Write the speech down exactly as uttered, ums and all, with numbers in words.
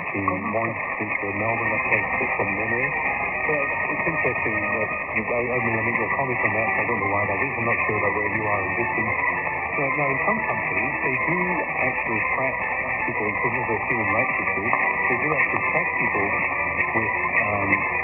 to want which were Melbourne offences from memory. But it's interesting that you, I, I mean, I mean, your comment on that, I don't know why that is. I'm not sure about where you are in distance. But now, in some countries, they do actually track people in terms of human rights issues. They do actually track people with um,